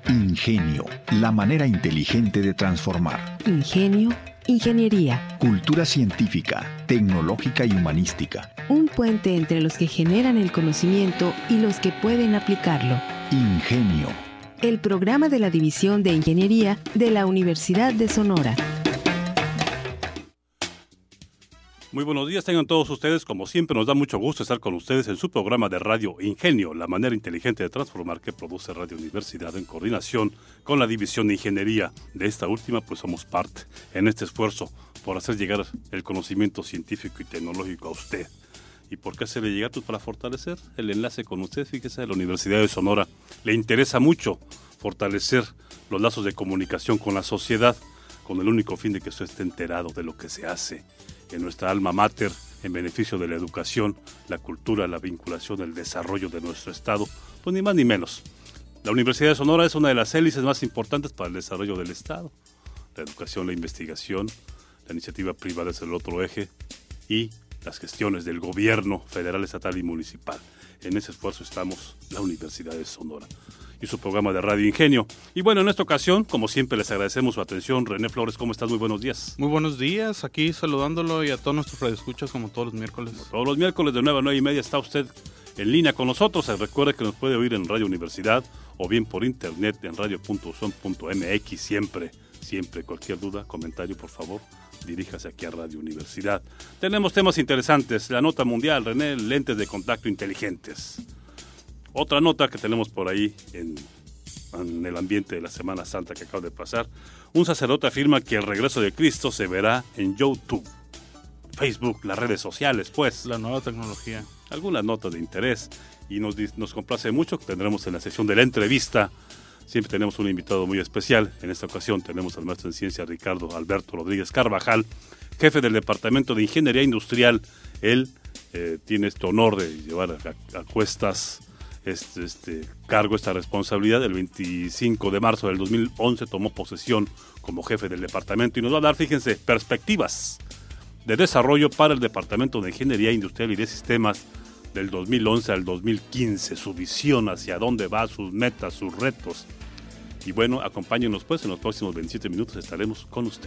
Ingenio, la manera inteligente de transformar. Ingenio, ingeniería. Cultura científica, tecnológica y humanística. Un puente entre los que generan el conocimiento y los que pueden aplicarlo. Ingenio. El programa de la División de Ingeniería de la Universidad de Sonora. Muy buenos días, tengan todos ustedes. Como siempre, nos da mucho gusto estar con ustedes en su programa de radio Ingenio, la manera inteligente de transformar, que produce Radio Universidad en coordinación con la División de Ingeniería. De esta última, pues somos parte en este esfuerzo por hacer llegar el conocimiento científico y tecnológico a usted. ¿Y por qué hacerle llegar? Pues para fortalecer el enlace con usted. Fíjese, a la Universidad de Sonora le interesa mucho fortalecer los lazos de comunicación con la sociedad, con el único fin de que usted esté enterado de lo que se hace en nuestra alma mater en beneficio de la educación, la cultura, la vinculación, el desarrollo de nuestro Estado, pues ni más ni menos. La Universidad de Sonora es una de las hélices más importantes para el desarrollo del Estado. La educación, la investigación, la iniciativa privada es el otro eje y las gestiones del gobierno federal, estatal y municipal. En ese esfuerzo estamos la Universidad de Sonora y su programa de Radio Ingenio. Y bueno, en esta ocasión, como siempre, les agradecemos su atención. René Flores, ¿cómo estás? Muy buenos días. Muy buenos días, aquí saludándolo y a todos nuestros radioescuchas como todos los miércoles. Como todos los miércoles de 9 a 9 y media está usted en línea con nosotros. Recuerde que nos puede oír en Radio Universidad o bien por internet en radio.uson.mx. Siempre, cualquier duda, comentario, por favor, diríjase aquí a Radio Universidad. Tenemos temas interesantes, la nota mundial, René, lentes de contacto inteligentes. Otra nota que tenemos por ahí en el ambiente de la Semana Santa que acaba de pasar. Un sacerdote afirma que el regreso de Cristo se verá en YouTube, Facebook, las redes sociales, pues. La nueva tecnología. Algunas notas de interés y nos complace mucho que tendremos en la sección de la entrevista. Siempre tenemos un invitado muy especial. En esta ocasión tenemos al maestro en ciencia Ricardo Alberto Rodríguez Carvajal, jefe del Departamento de Ingeniería Industrial. Él tiene este honor de llevar a cuestas este cargo, esta responsabilidad. El 25 de marzo del 2011 tomó posesión como jefe del departamento y nos va a dar, fíjense, perspectivas de desarrollo para el Departamento de Ingeniería Industrial y de Sistemas del 2011 al 2015, su visión hacia dónde va, sus metas, sus retos. Y bueno, acompáñenos pues, en los próximos 27 minutos estaremos con usted.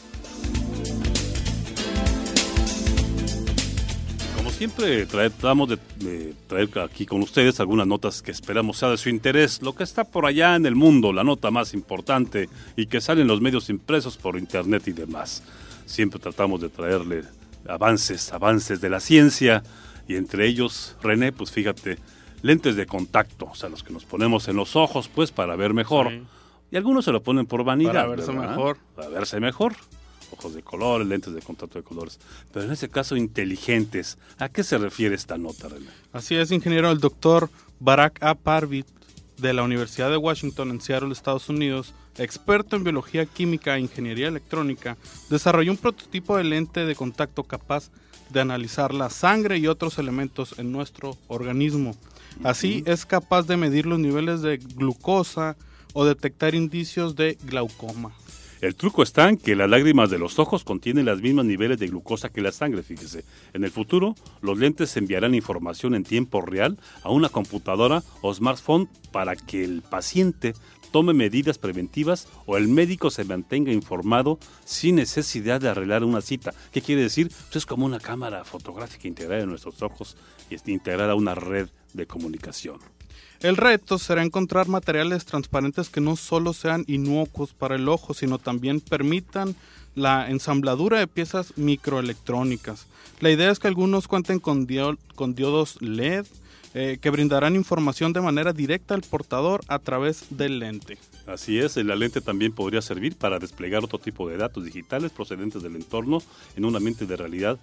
Como siempre, tratamos de traer aquí con ustedes algunas notas que esperamos sea de su interés, lo que está por allá en el mundo, la nota más importante y que sale en los medios impresos por internet y demás. Siempre tratamos de traerle avances de la ciencia y entre ellos, René, pues fíjate, lentes de contacto, o sea, los que nos ponemos en los ojos pues para ver mejor. Sí. Y algunos se lo ponen por vanidad. Para verse mejor. Para verse mejor. Ojos de colores, lentes de contacto de colores. Pero en este caso, inteligentes. ¿A qué se refiere esta nota, René? Así es, ingeniero. El doctor Barack A. Parvit, de la Universidad de Washington en Seattle, Estados Unidos, experto en biología química e ingeniería electrónica, desarrolló un prototipo de lente de contacto capaz de analizar la sangre y otros elementos en nuestro organismo. Así es capaz de medir los niveles de glucosa o detectar indicios de glaucoma. El truco está en que las lágrimas de los ojos contienen los mismos niveles de glucosa que la sangre, fíjese. En el futuro, los lentes enviarán información en tiempo real a una computadora o smartphone para que el paciente tome medidas preventivas o el médico se mantenga informado sin necesidad de arreglar una cita. ¿Qué quiere decir? Pues es como una cámara fotográfica integrada en nuestros ojos y integrada a una red de comunicación. El reto será encontrar materiales transparentes que no solo sean inocuos para el ojo, sino también permitan la ensambladura de piezas microelectrónicas. La idea es que algunos cuenten con diodos LED, que brindarán información de manera directa al portador a través del lente. Así es, la lente también podría servir para desplegar otro tipo de datos digitales procedentes del entorno en un ambiente de realidad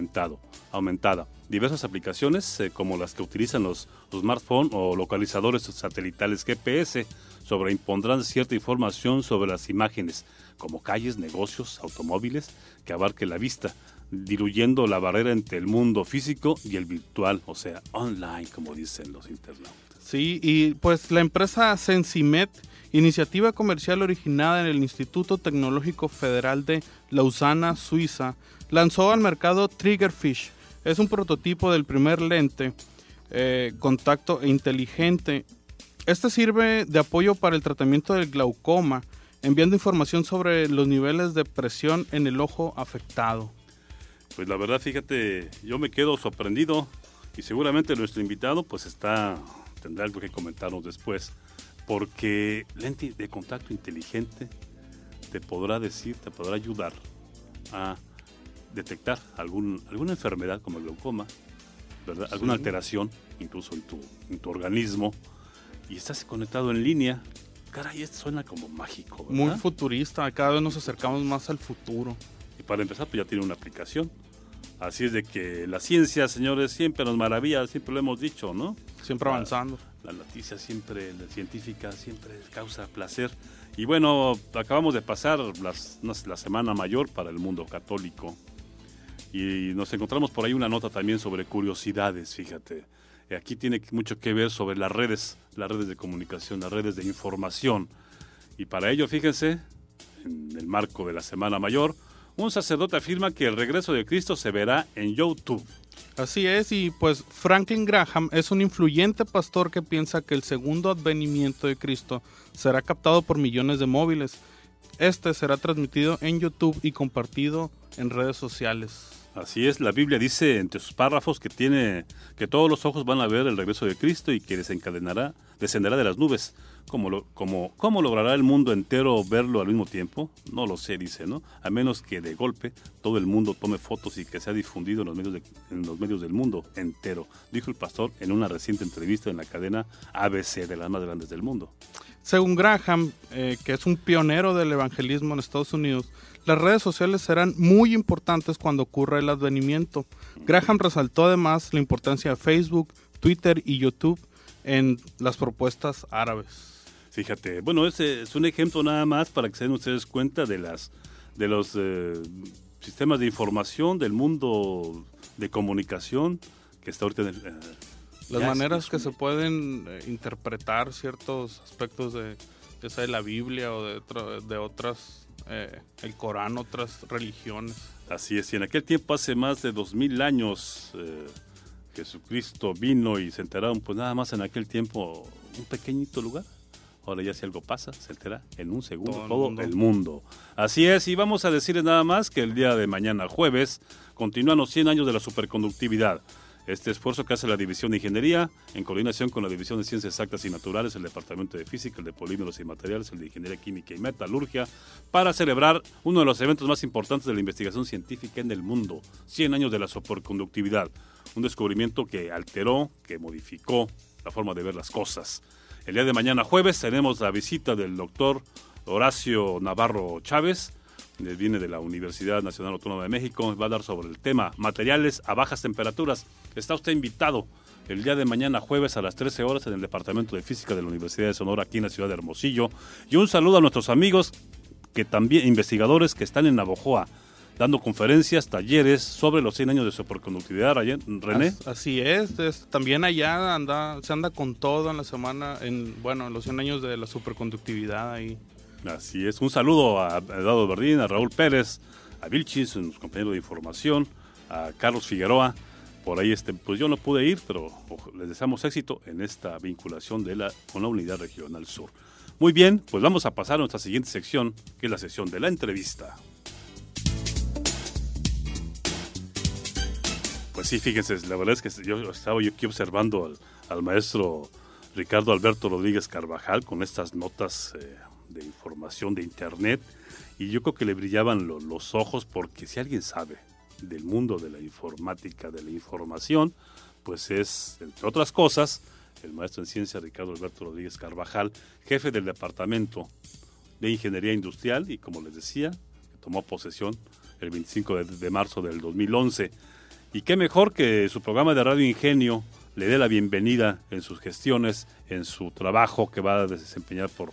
aumentada. Diversas aplicaciones, como las que utilizan los smartphones o localizadores satelitales GPS, sobreimpondrán cierta información sobre las imágenes, como calles, negocios, automóviles, que abarque la vista, diluyendo la barrera entre el mundo físico y el virtual, o sea, online, como dicen los internautas. Sí, y pues la empresa Sensimet, iniciativa comercial originada en el Instituto Tecnológico Federal de Lausana, Suiza, lanzó al mercado Triggerfish. Es un prototipo del primer lente contacto inteligente Este sirve de apoyo para el tratamiento del glaucoma, enviando información sobre los niveles de presión en el ojo afectado. Pues la verdad, fíjate, yo me quedo sorprendido y seguramente nuestro invitado pues tendrá algo que comentarnos después, porque lente de contacto inteligente te podrá ayudar a detectar alguna enfermedad como el glaucoma, ¿verdad? Sí. Alguna alteración incluso en tu organismo, y estás conectado en línea. Caray, esto suena como mágico, ¿verdad? Muy futurista, cada vez nos acercamos más al futuro. Y para empezar, pues ya tiene una aplicación. Así es de que la ciencia, señores, siempre nos maravilla, siempre lo hemos dicho, ¿no? Siempre avanzando. La noticia siempre, la científica siempre causa placer. Y bueno, acabamos de pasar la Semana Mayor para el mundo católico. Y nos encontramos por ahí una nota también sobre curiosidades, fíjate. Aquí tiene mucho que ver sobre las redes de comunicación, las redes de información. Y para ello, fíjense, en el marco de la Semana Mayor, un sacerdote afirma que el regreso de Cristo se verá en YouTube. Así es, y pues Franklin Graham es un influyente pastor que piensa que el segundo advenimiento de Cristo será captado por millones de móviles. Este será transmitido en YouTube y compartido en redes sociales. Así es, la Biblia dice entre sus párrafos que todos los ojos van a ver el regreso de Cristo y que descenderá de las nubes. ¿Cómo logrará el mundo entero verlo al mismo tiempo? No lo sé, dice, ¿no? A menos que de golpe todo el mundo tome fotos y que sea difundido en los medios del mundo entero, dijo el pastor en una reciente entrevista en la cadena ABC, de las más grandes del mundo. Según Graham, que es un pionero del evangelismo en Estados Unidos, las redes sociales serán muy importantes cuando ocurra el advenimiento. Graham resaltó además la importancia de Facebook, Twitter y YouTube en las propuestas árabes. Fíjate, bueno, ese es un ejemplo nada más para que se den ustedes cuenta de los sistemas de información del mundo de comunicación que está ahorita las maneras que se pueden interpretar ciertos aspectos de la Biblia o de otras, el Corán, otras religiones. Así es, y en aquel tiempo, hace más de 2000 años, Jesucristo vino y se enteraron, pues nada más en aquel tiempo, un pequeñito lugar. Ahora ya si algo pasa, se entera en un segundo todo el mundo. Así es, y vamos a decirles nada más que el día de mañana, jueves, continúan los 100 años de la superconductividad. Este esfuerzo que hace la División de Ingeniería, en coordinación con la División de Ciencias Exactas y Naturales, el Departamento de Física, el de Polímeros y Materiales, el de Ingeniería Química y Metalurgia, para celebrar uno de los eventos más importantes de la investigación científica en el mundo, 100 años de la superconductividad, un descubrimiento que alteró, que modificó la forma de ver las cosas. El día de mañana, jueves, tenemos la visita del doctor Horacio Navarro Chávez, viene de la Universidad Nacional Autónoma de México, va a hablar sobre el tema materiales a bajas temperaturas. Está usted invitado el día de mañana, jueves, a las 13 horas en el Departamento de Física de la Universidad de Sonora, aquí en la ciudad de Hermosillo. Y un saludo a nuestros amigos, que también investigadores que están en Navojoa, dando conferencias, talleres sobre los 100 años de superconductividad, René. Así es, también allá se anda con todo en la semana, en los 100 años de la superconductividad ahí. Así es, un saludo a Eduardo Verdín, a Raúl Pérez, a Vilchis, sus compañeros de información, a Carlos Figueroa. Por ahí pues yo no pude ir, pero les deseamos éxito en esta vinculación con la Unidad Regional Sur. Muy bien, pues vamos a pasar a nuestra siguiente sección, que es la sección de la entrevista. Pues sí, fíjense, la verdad es que yo estaba aquí observando al maestro Ricardo Alberto Rodríguez Carvajal con estas notas de información de internet, y yo creo que le brillaban los ojos, porque si alguien sabe del mundo de la informática, de la información, pues es, entre otras cosas, el maestro en ciencia Ricardo Alberto Rodríguez Carvajal, jefe del Departamento de Ingeniería Industrial, y como les decía, tomó posesión el 25 de marzo del 2011. Y qué mejor que su programa de Radio Ingenio le dé la bienvenida en sus gestiones, en su trabajo que va a desempeñar por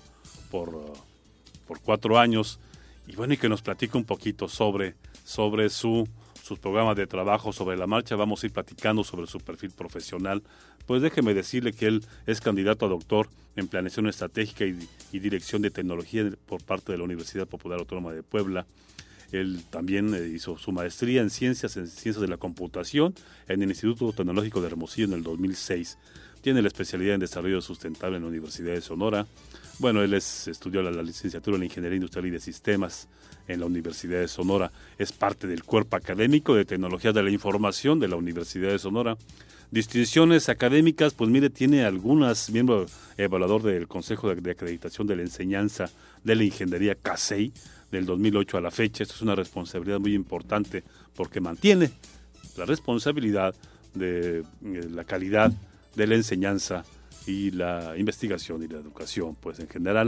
4 años, y bueno, y que nos platique un poquito sobre sus programas de trabajo, sobre la marcha. Vamos a ir platicando sobre su perfil profesional. Pues déjeme decirle que él es candidato a doctor en Planeación Estratégica y Dirección de Tecnología por parte de la Universidad Popular Autónoma de Puebla. Él también hizo su maestría en Ciencias de la Computación en el Instituto Tecnológico de Hermosillo en el 2006. tiene la especialidad en desarrollo sustentable en la Universidad de Sonora. Bueno, él estudió la licenciatura en Ingeniería Industrial y de Sistemas en la Universidad de Sonora. Es parte del cuerpo académico de Tecnologías de la Información de la Universidad de Sonora. Distinciones académicas, pues mire, tiene algunas, miembro evaluador del Consejo de Acreditación de la Enseñanza de la Ingeniería CASEI, del 2008 a la fecha. Esto es una responsabilidad muy importante porque mantiene la responsabilidad de la calidad de la enseñanza y la investigación y la educación, pues en general.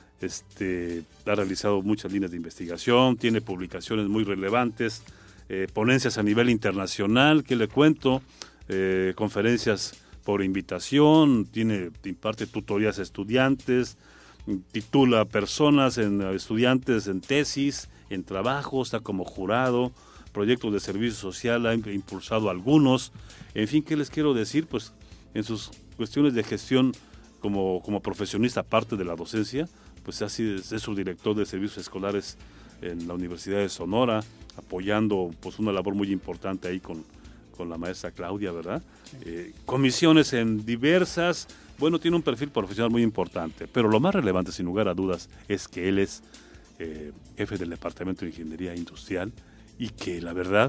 Ha realizado muchas líneas de investigación, tiene publicaciones muy relevantes, ponencias a nivel internacional, que le cuento, conferencias por invitación, imparte tutorías a estudiantes, titula personas, estudiantes en tesis, en trabajo, está como jurado, proyectos de servicio social, ha impulsado algunos. En fin, ¿qué les quiero decir? Pues en sus cuestiones de gestión como profesionista, aparte de la docencia, pues así es subdirector de servicios escolares en la Universidad de Sonora, apoyando pues una labor muy importante ahí con la maestra Claudia, ¿verdad? Comisiones en diversas, bueno, tiene un perfil profesional muy importante, pero lo más relevante, sin lugar a dudas, es que él es jefe del Departamento de Ingeniería Industrial y que la verdad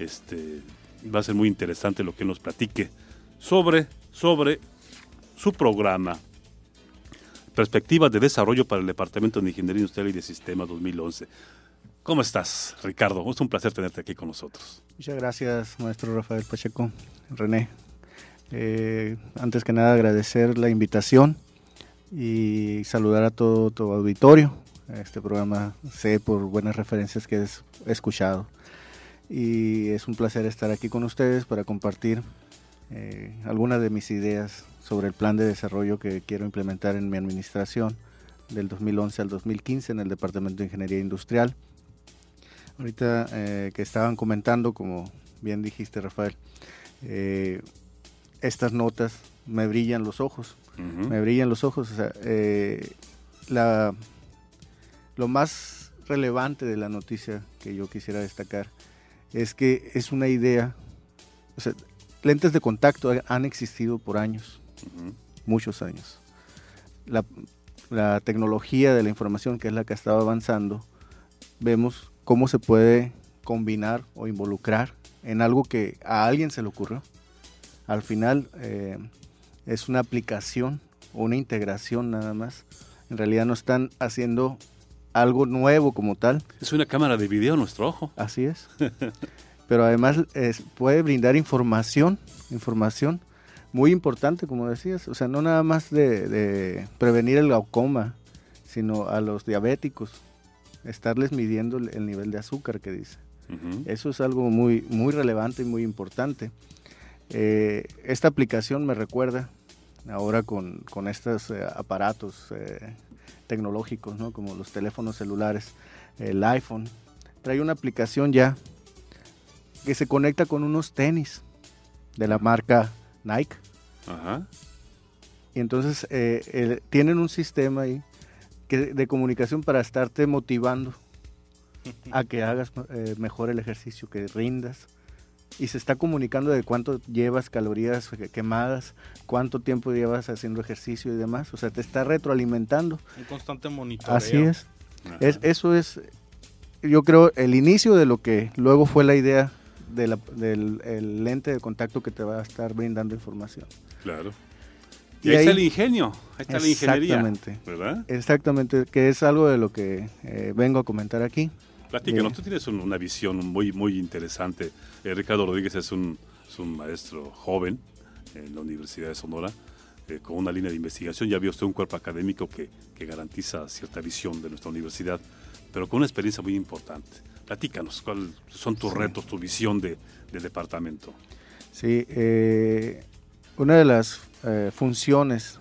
va a ser muy interesante lo que nos platique sobre su programa Perspectivas de Desarrollo para el Departamento de Ingeniería Industrial y de Sistemas 2011. ¿Cómo estás, Ricardo? Es un placer tenerte aquí con nosotros. Muchas gracias, maestro Rafael Pacheco. René, antes que nada agradecer la invitación y saludar a todo tu auditorio. Este programa sé por buenas referencias que he escuchado. Y es un placer estar aquí con ustedes para compartir algunas de mis ideas sobre el plan de desarrollo que quiero implementar en mi administración del 2011 al 2015 en el Departamento de Ingeniería Industrial. Ahorita que estaban comentando, como bien dijiste, Rafael, estas notas me brillan los ojos. Uh-huh. Me brillan los ojos. O sea, lo más relevante de la noticia que yo quisiera destacar es que es una idea. O sea, lentes de contacto han existido por años, uh-huh, muchos años. La tecnología de la información, que es la que ha estado avanzando, vemos cómo se puede combinar o involucrar en algo que a alguien se le ocurrió. Al final es una aplicación o una integración nada más. En realidad no están haciendo algo nuevo como tal. Es una cámara de video a nuestro ojo. Así es. Pero además puede brindar información muy importante, como decías. O sea, no nada más de prevenir el glaucoma, sino a los diabéticos, estarles midiendo el nivel de azúcar que dice. Uh-huh. Eso es algo muy, muy relevante y muy importante. Esta aplicación me recuerda ahora con estos aparatos tecnológicos, ¿no? Como los teléfonos celulares, el iPhone, trae una aplicación ya que se conecta con unos tenis de la marca Nike. Uh-huh. Y entonces tienen un sistema ahí de comunicación para estarte motivando a que hagas mejor el ejercicio, que rindas, y se está comunicando de cuánto llevas calorías quemadas, cuánto tiempo llevas haciendo ejercicio y demás. O sea, te está retroalimentando. Un constante monitoreo. Así es. Eso es, yo creo, el inicio de lo que luego fue la idea del lente de contacto que te va a estar brindando información. Claro. Y ahí está el ingenio, ahí está la ingeniería, ¿verdad? Exactamente, que es algo de lo que vengo a comentar aquí. Platícanos, tú tienes una visión muy, muy interesante. Ricardo Rodríguez es un maestro joven en la Universidad de Sonora, con una línea de investigación. Ya vio usted un cuerpo académico que garantiza cierta visión de nuestra universidad, pero con una experiencia muy importante. Platícanos, ¿cuáles son tus retos, tu visión del departamento? Sí, una de las funciones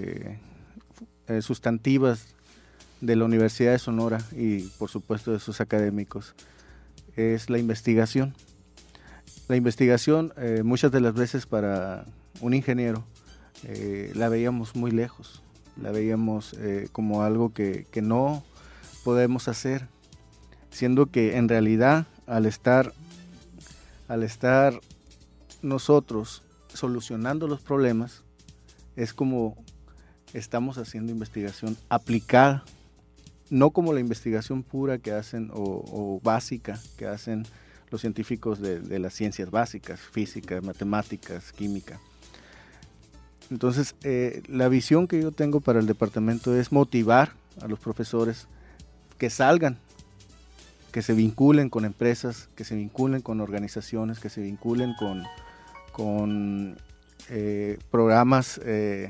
sustantivas de la Universidad de Sonora y por supuesto de sus académicos es la investigación. La investigación muchas de las veces para un ingeniero la veíamos muy lejos, la veíamos como algo que no podemos hacer, siendo que en realidad al estar nosotros solucionando los problemas, es como estamos haciendo investigación aplicada, no como la investigación pura que hacen o básica que hacen los científicos de las ciencias básicas, física, matemáticas, química. Entonces, la visión que yo tengo para el departamento es motivar a los profesores que salgan, que se vinculen con empresas, que se vinculen con organizaciones, que se vinculen con programas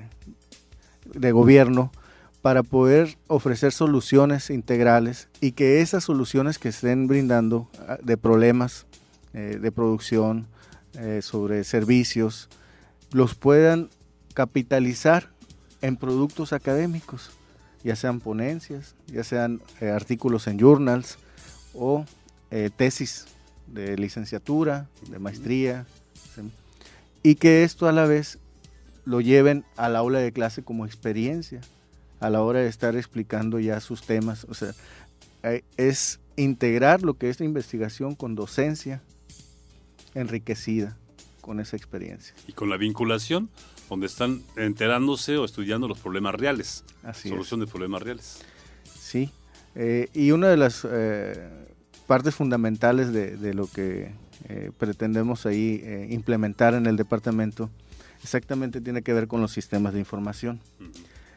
de gobierno para poder ofrecer soluciones integrales y que esas soluciones que estén brindando de problemas de producción, sobre servicios, los puedan capitalizar en productos académicos, ya sean ponencias, ya sean artículos en journals o tesis de licenciatura, de maestría, ¿sí? Y que esto a la vez lo lleven al aula de clase como experiencia a la hora de estar explicando ya sus temas. O sea, es integrar lo que es la investigación con docencia enriquecida con esa experiencia. Y con la vinculación, donde están enterándose o estudiando los problemas reales, solución de problemas reales. Sí, y una de las partes fundamentales de lo que pretendemos ahí implementar en el departamento exactamente tiene que ver con los sistemas de información. Uh-huh.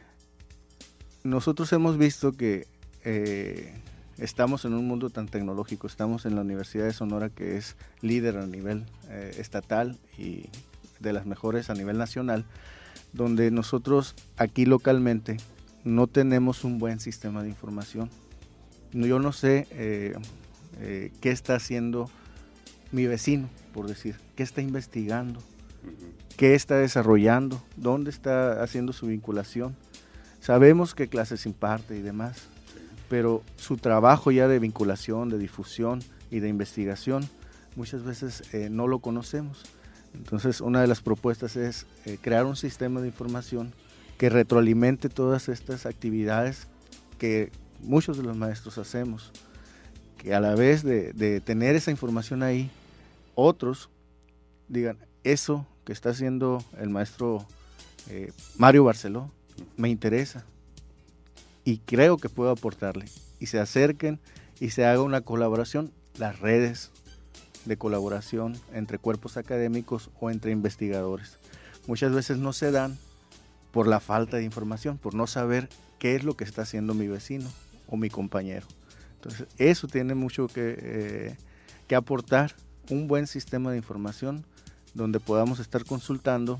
Nosotros hemos visto que estamos en un mundo tan tecnológico, estamos en la Universidad de Sonora, que es líder a nivel estatal y de las mejores a nivel nacional, donde nosotros aquí localmente no tenemos un buen sistema de información. Yo no sé qué está haciendo mi vecino, por decir, qué está investigando, qué está desarrollando, dónde está haciendo su vinculación. Sabemos qué clases imparte y demás, pero su trabajo ya de vinculación, de difusión y de investigación, muchas veces no lo conocemos. Entonces, una de las propuestas es crear un sistema de información que retroalimente todas estas actividades que muchos de los maestros hacemos, que a la vez de tener esa información ahí, otros digan, eso que está haciendo el maestro Mario Barceló, me interesa y creo que puedo aportarle, y se acerquen y se haga una colaboración, las redes de colaboración entre cuerpos académicos o entre investigadores. Muchas veces no se dan por la falta de información, por no saber qué es lo que está haciendo mi vecino o mi compañero. Entonces, eso tiene mucho que aportar, un buen sistema de información donde podamos estar consultando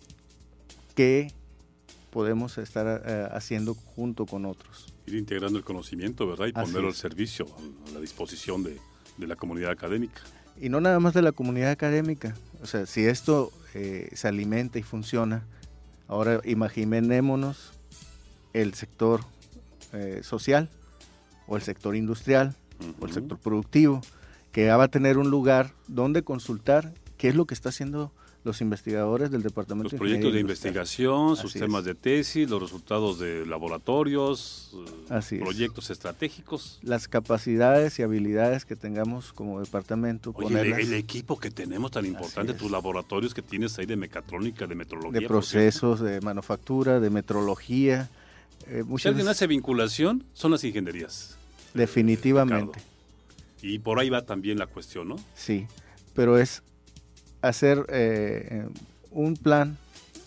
qué podemos estar haciendo junto con otros. Ir integrando el conocimiento, ¿verdad? Y ponerlo al servicio, a la disposición de la comunidad académica. Y no nada más de la comunidad académica. O sea, si esto se alimenta y funciona, ahora imaginémonos el sector social, o el sector industrial, o el sector productivo, que ya va a tener un lugar donde consultar qué es lo que está haciendo los investigadores del Departamento de Ingeniería. Los proyectos de investigación, sus temas de tesis, los resultados de laboratorios, proyectos estratégicos. Las capacidades y habilidades que tengamos como departamento. Oye, el equipo que tenemos tan importante, tus laboratorios que tienes ahí de mecatrónica, de metrología. De procesos, de manufactura, de metrología. Si alguien hace vinculación, son las ingenierías. Definitivamente. Y por ahí va también la cuestión, ¿no? Sí, pero es hacer un plan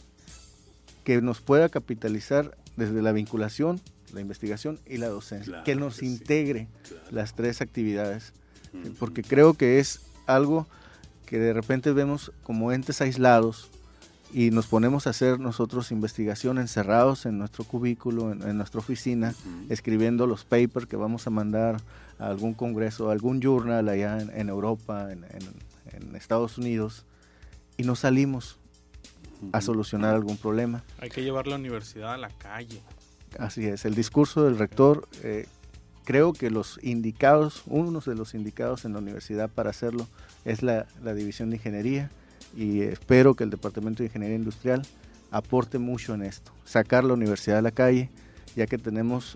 que nos pueda capitalizar desde la vinculación, la investigación y la docencia, claro, que nos integre las tres actividades, porque creo que es algo que de repente vemos como entes aislados y nos ponemos a hacer nosotros investigación encerrados en nuestro cubículo, en nuestra oficina, escribiendo los papers que vamos a mandar a algún congreso, a algún journal allá en Europa, en Estados Unidos, y no salimos a solucionar algún problema. Hay que llevar la universidad a la calle. Así es, el discurso del rector, creo que uno de los indicados en la universidad para hacerlo es la División de Ingeniería, y espero que el Departamento de Ingeniería Industrial aporte mucho en esto, sacar la universidad a la calle, ya que tenemos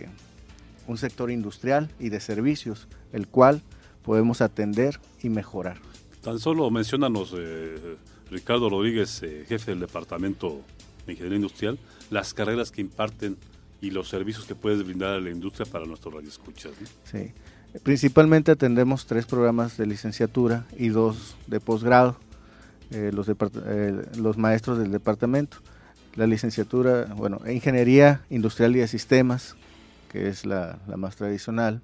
un sector industrial y de servicios, el cual podemos atender y mejorar. Tan solo menciónanos, Ricardo Rodríguez, jefe del Departamento la ingeniería industrial, las carreras que imparten y los servicios que puedes brindar a la industria para nuestros radioescuchas, ¿no? Sí, principalmente atendemos 3 programas de licenciatura y 2 de posgrado, los maestros del departamento. La licenciatura, bueno, Ingeniería Industrial y de Sistemas, que es la más tradicional,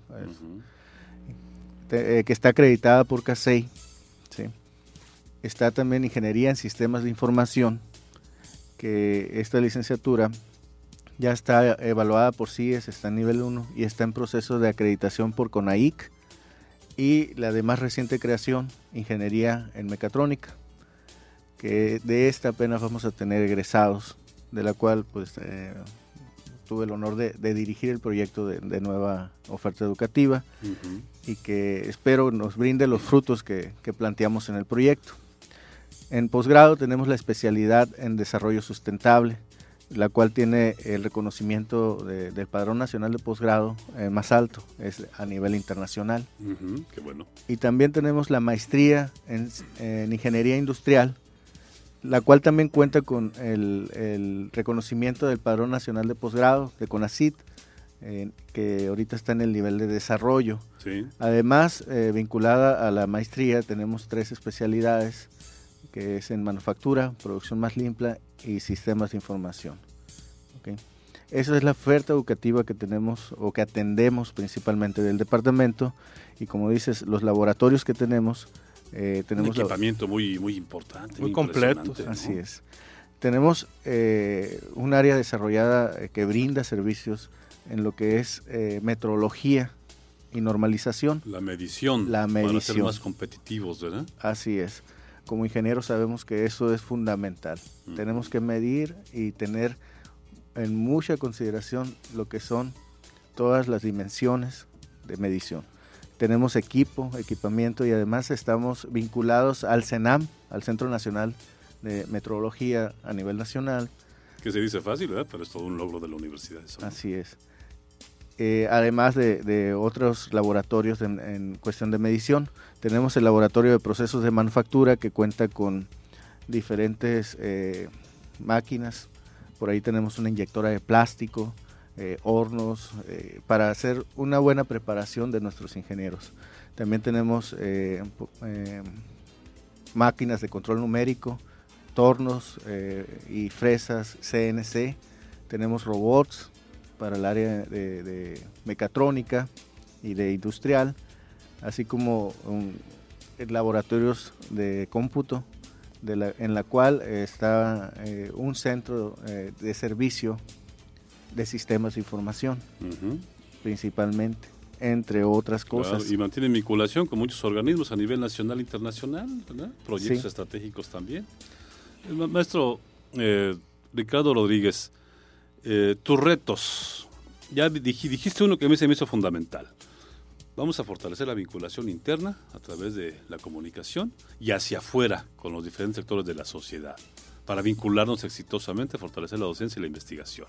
que está acreditada por CASEI, ¿sí? Está también Ingeniería en Sistemas de Información, que esta licenciatura ya está evaluada por CIES, está en nivel 1 y está en proceso de acreditación por CONAIC, y la de más reciente creación, Ingeniería en Mecatrónica, que de esta apenas vamos a tener egresados, de la cual pues tuve el honor de dirigir el proyecto de nueva oferta educativa, y que espero nos brinde los frutos que planteamos en el proyecto. En posgrado tenemos la especialidad en desarrollo sustentable, la cual tiene el reconocimiento del Padrón Nacional de Posgrado más alto, es a nivel internacional. Qué bueno. Y también tenemos la maestría en Ingeniería Industrial, la cual también cuenta con el reconocimiento del Padrón Nacional de Posgrado, de CONACYT, que ahorita está en el nivel de desarrollo. Sí. Además, vinculada a la maestría, tenemos 3 especialidades, que es en manufactura, producción más limpia y sistemas de información. ¿Okay? Esa es la oferta educativa que tenemos o que atendemos principalmente del departamento, y como dices, los laboratorios que tenemos un equipamiento muy importante, muy completo. ¿no? Así es. Tenemos un área desarrollada que brinda servicios en lo que es metrología y normalización. La medición. Para ser más competitivos, ¿verdad? Así es. Como ingenieros sabemos que eso es fundamental. Tenemos que medir y tener en mucha consideración lo que son todas las dimensiones de medición. Tenemos equipamiento, y además estamos vinculados al CENAM, al Centro Nacional de Metrología a nivel nacional. Que se dice fácil, ¿verdad? Pero es todo un logro de la universidad. Eso. Así es. Además de otros laboratorios en cuestión de medición, tenemos el laboratorio de procesos de manufactura, que cuenta con diferentes máquinas. Por ahí tenemos una inyectora de plástico, hornos, para hacer una buena preparación de nuestros ingenieros. También tenemos máquinas de control numérico, tornos y fresas CNC. Tenemos robots para el área de mecatrónica y de industrial, así como laboratorios de cómputo, en la cual está un centro de servicio de sistemas de información, principalmente, entre otras cosas. Claro, y mantienen vinculación con muchos organismos a nivel nacional e internacional, ¿verdad? Proyectos estratégicos también. Maestro Ricardo Rodríguez, tus retos, ya dijiste uno que a mí se me hizo fundamental. Vamos a fortalecer la vinculación interna a través de la comunicación y hacia afuera con los diferentes sectores de la sociedad para vincularnos exitosamente, fortalecer la docencia y la investigación.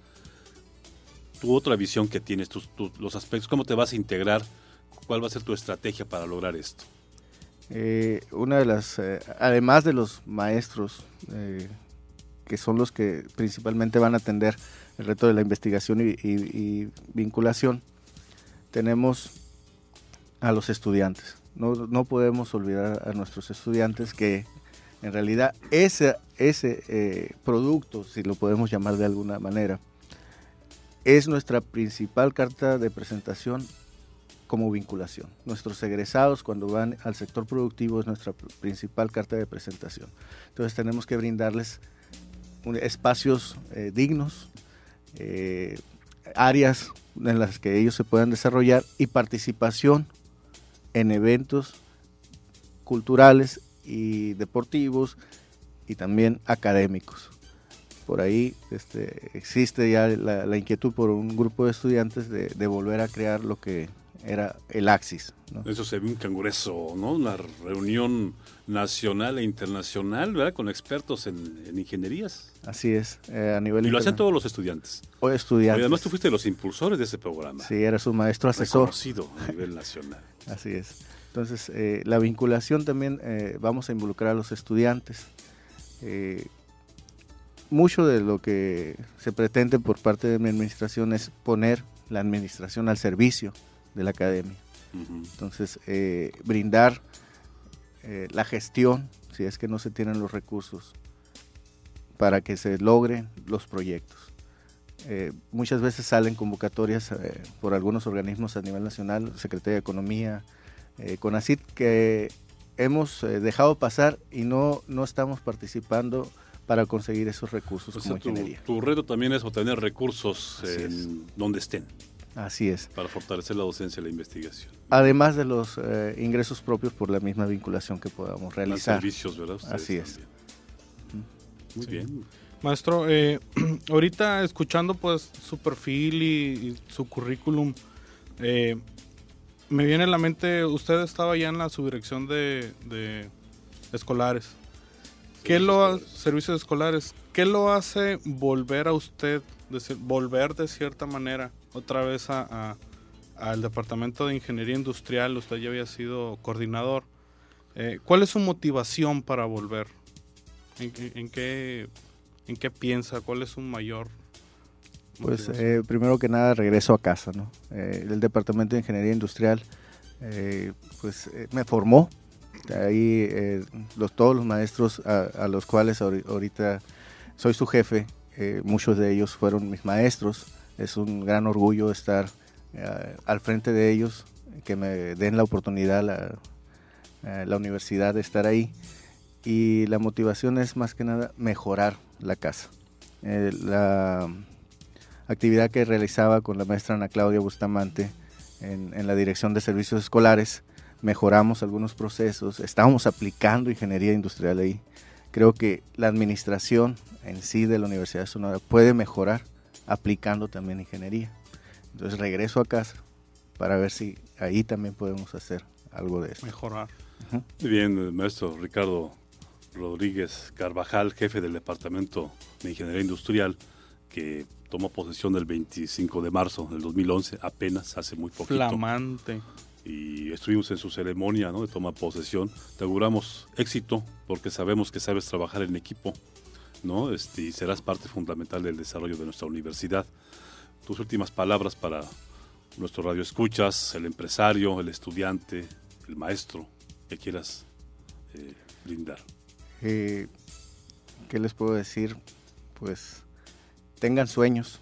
Tu otra visión que tienes, los aspectos, ¿cómo te vas a integrar? ¿Cuál va a ser tu estrategia para lograr esto? Una de las, además de los maestros, que son los que principalmente van a atender el reto de la investigación y vinculación, tenemos a los estudiantes. No podemos olvidar a nuestros estudiantes, que en realidad ese producto, si lo podemos llamar de alguna manera, es nuestra principal carta de presentación como vinculación. Nuestros egresados, cuando van al sector productivo, es nuestra principal carta de presentación. Entonces tenemos que brindarles espacios dignos, áreas en las que ellos se puedan desarrollar, y participación en eventos culturales y deportivos y también académicos. Por ahí existe ya la inquietud por un grupo de estudiantes de volver a crear lo que era el Axis, ¿no? Eso se ve un congreso, ¿no? Una reunión nacional e internacional, ¿verdad? Con expertos en ingenierías. Así es, a nivel. Y lo hacen todos los estudiantes. O estudiantes. Y además tú fuiste de los impulsores de ese programa. Sí, eras un maestro asesor. Reconocido a nivel nacional. Así es. Entonces, la vinculación también, vamos a involucrar a los estudiantes. mucho de lo que se pretende por parte de mi administración es poner la administración al servicio de la academia. Entonces, brindar la gestión, si es que no se tienen los recursos, para que se logren los proyectos. Muchas veces salen convocatorias por algunos organismos a nivel nacional, Secretaría de Economía, CONACYT, que hemos dejado pasar y no estamos participando para conseguir esos recursos como ingeniería. Tu reto también es obtener recursos donde estén. Así es. Para fortalecer la docencia y la investigación. Además de los ingresos propios por la misma vinculación que podamos realizar. Los servicios, ¿verdad? Ustedes así es. Muy bien. Maestro, ahorita escuchando pues su perfil y su currículum, me viene a la mente, usted estaba ya en la subdirección de escolares. Servicios escolares. ¿Qué lo hace volver a usted, volver de cierta manera otra vez al departamento de ingeniería industrial? Usted ya había sido coordinador. ¿Cuál es su motivación para volver? ¿En qué piensa? ¿Cuál es su mayor motivación? Pues primero que nada regreso a casa, ¿no? El departamento de ingeniería industrial me formó. Ahí todos los maestros a los cuales ahorita soy su jefe, muchos de ellos fueron mis maestros. Es un gran orgullo estar al frente de ellos, que me den la oportunidad, la universidad de estar ahí. Y la motivación es más que nada mejorar la casa. La actividad que realizaba con la maestra Ana Claudia Bustamante en la Dirección de Servicios Escolares, mejoramos algunos procesos, estábamos aplicando ingeniería industrial ahí. Creo que la administración en sí de la Universidad de Sonora puede mejorar aplicando también ingeniería. Entonces regreso a casa para ver si ahí también podemos hacer algo de esto. Mejorar. Muy bien, maestro Ricardo Rodríguez Carvajal, jefe del Departamento de Ingeniería Industrial, que tomó posesión el 25 de marzo del 2011, apenas hace muy poquito. Flamante. Y estuvimos en su ceremonia, ¿no?, de toma de posesión. Te auguramos éxito porque sabemos que sabes trabajar en equipo, ¿no? Y serás parte fundamental del desarrollo de nuestra universidad. Tus últimas palabras para nuestro radio escuchas, el empresario, el estudiante, el maestro, que quieras brindar. ¿Qué les puedo decir? Pues tengan sueños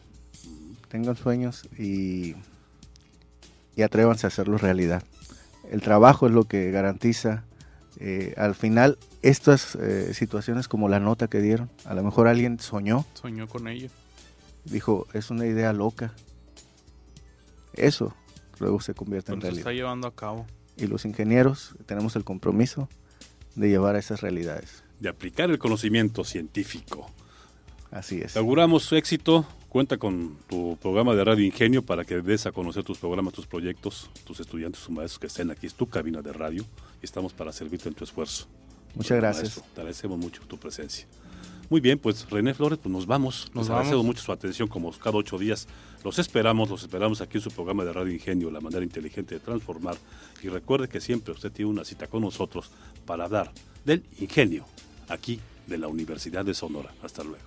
y atrévanse a hacerlos realidad. El trabajo es lo que garantiza. Al final, estas situaciones como la nota que dieron, a lo mejor alguien soñó con ello. Dijo, es una idea loca. Eso luego se convierte en realidad. Se está llevando a cabo. Y los ingenieros tenemos el compromiso de llevar a esas realidades. De aplicar el conocimiento científico. Así es. Te auguramos su éxito. Cuenta con tu programa de Radio Ingenio para que des a conocer tus programas, tus proyectos, tus estudiantes, tus maestros que estén aquí. Es tu cabina de radio y estamos para servirte en tu esfuerzo. Muchas gracias. Maestro, te agradecemos mucho tu presencia. Muy bien, pues René Flores, pues nos vamos. Nos agradecemos mucho su atención como cada 8 días. Los esperamos aquí en su programa de Radio Ingenio, La Manera Inteligente de Transformar. Y recuerde que siempre usted tiene una cita con nosotros para hablar del ingenio, aquí de la Universidad de Sonora. Hasta luego.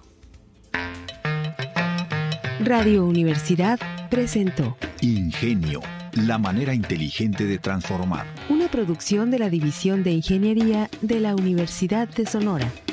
Radio Universidad presentó Ingenio, la manera inteligente de transformar. Una producción de la División de Ingeniería de la Universidad de Sonora.